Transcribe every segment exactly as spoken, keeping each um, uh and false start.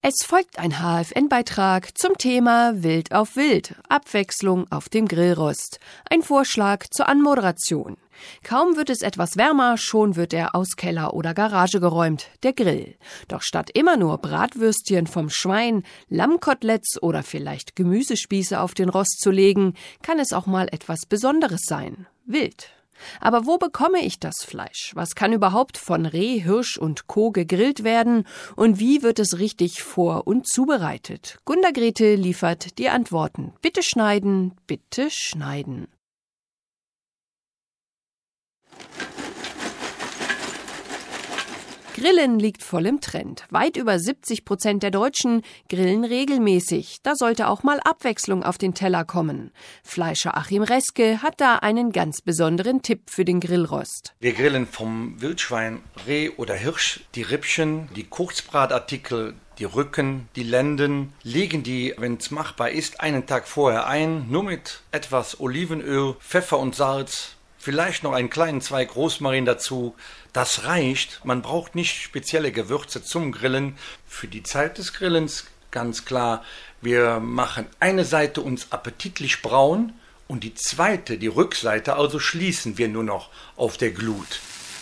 Es folgt ein H F N-Beitrag zum Thema Wild auf Wild, Abwechslung auf dem Grillrost. Ein Vorschlag zur Anmoderation. Kaum wird es etwas wärmer, schon wird er aus Keller oder Garage geräumt, der Grill. Doch statt immer nur Bratwürstchen vom Schwein, Lammkoteletts oder vielleicht Gemüsespieße auf den Rost zu legen, kann es auch mal etwas Besonderes sein. Wild. Aber wo bekomme ich das Fleisch? Was kann überhaupt von Reh, Hirsch und Co. gegrillt werden? Und wie wird es richtig vor- und zubereitet? Gunda Grete liefert die Antworten. Bitte schneiden, bitte schneiden. Grillen liegt voll im Trend. Weit über siebzig Prozent der Deutschen grillen regelmäßig. Da sollte auch mal Abwechslung auf den Teller kommen. Fleischer Achim Reske hat da einen ganz besonderen Tipp für den Grillrost. Wir grillen vom Wildschwein, Reh oder Hirsch die Rippchen, die Kurzbratartikel, die Rücken, die Lenden, legen die, wenn es machbar ist, einen Tag vorher ein, nur mit etwas Olivenöl, Pfeffer und Salz. Vielleicht noch einen kleinen Zweig Rosmarin dazu. Das reicht. Man braucht nicht spezielle Gewürze zum Grillen. Für die Zeit des Grillens ganz klar, wir machen eine Seite uns appetitlich braun und die zweite, die Rückseite, also schließen wir nur noch auf der Glut.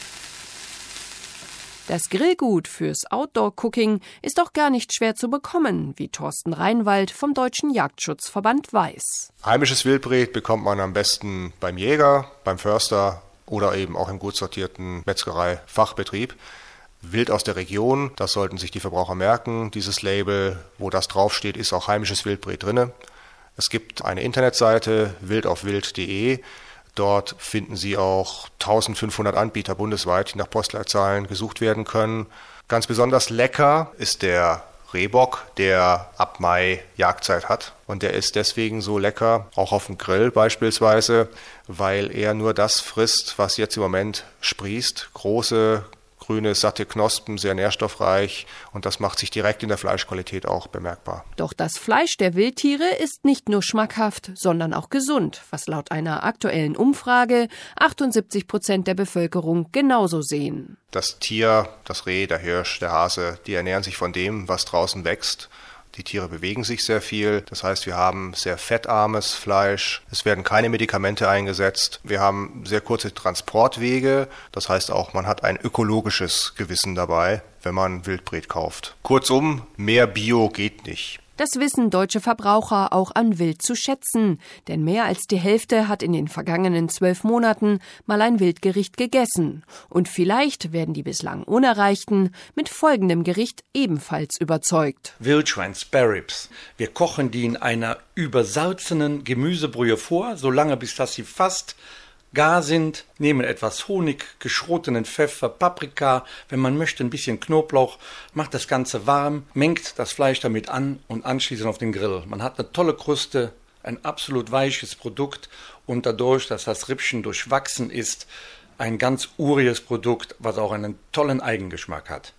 Das Grillgut fürs Outdoor-Cooking ist auch gar nicht schwer zu bekommen, wie Thorsten Reinwald vom Deutschen Jagdschutzverband weiß. Heimisches Wildbret bekommt man am besten beim Jäger, beim Förster oder eben auch im gut sortierten Metzgerei-Fachbetrieb. Wild aus der Region, das sollten sich die Verbraucher merken. Dieses Label, wo das draufsteht, ist auch heimisches Wildbret drin. Es gibt eine Internetseite wildaufwild punkt de. Dort finden Sie auch eintausendfünfhundert Anbieter bundesweit, die nach Postleitzahlen gesucht werden können. Ganz besonders lecker ist der Rehbock, der ab Mai Jagdzeit hat. Und der ist deswegen so lecker, auch auf dem Grill beispielsweise, weil er nur das frisst, was jetzt im Moment sprießt. Große, grüne, satte Knospen, sehr nährstoffreich, und das macht sich direkt in der Fleischqualität auch bemerkbar. Doch das Fleisch der Wildtiere ist nicht nur schmackhaft, sondern auch gesund, was laut einer aktuellen Umfrage achtundsiebzig Prozent der Bevölkerung genauso sehen. Das Tier, das Reh, der Hirsch, der Hase, die ernähren sich von dem, was draußen wächst. Die Tiere bewegen sich sehr viel, das heißt, wir haben sehr fettarmes Fleisch, es werden keine Medikamente eingesetzt, wir haben sehr kurze Transportwege, das heißt auch, man hat ein ökologisches Gewissen dabei, wenn man Wildbret kauft. Kurzum, mehr Bio geht nicht. Das wissen deutsche Verbraucher auch an Wild zu schätzen, denn mehr als die Hälfte hat in den vergangenen zwölf Monaten mal ein Wildgericht gegessen. Und vielleicht werden die bislang Unerreichten mit folgendem Gericht ebenfalls überzeugt. Wildschwein Spare Ribs. Wir kochen die in einer übersalzenen Gemüsebrühe vor, solange bis dass sie fast gar sind, nehmen etwas Honig, geschrotenen Pfeffer, Paprika, wenn man möchte ein bisschen Knoblauch, macht das Ganze warm, mengt das Fleisch damit an und anschließend auf den Grill. Man hat eine tolle Kruste, ein absolut weiches Produkt und dadurch, dass das Rippchen durchwachsen ist, ein ganz uriges Produkt, was auch einen tollen Eigengeschmack hat.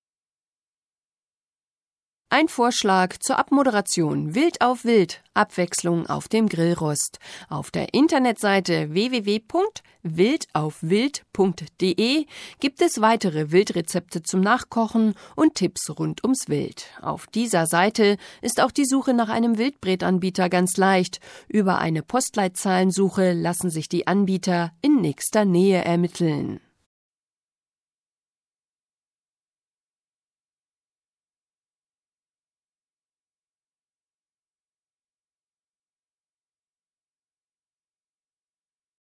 Ein Vorschlag zur Abmoderation Wild auf Wild, Abwechslung auf dem Grillrost. Auf der Internetseite w w w punkt wildaufwild punkt de gibt es weitere Wildrezepte zum Nachkochen und Tipps rund ums Wild. Auf dieser Seite ist auch die Suche nach einem Wildbretanbieter ganz leicht. Über eine Postleitzahlensuche lassen sich die Anbieter in nächster Nähe ermitteln.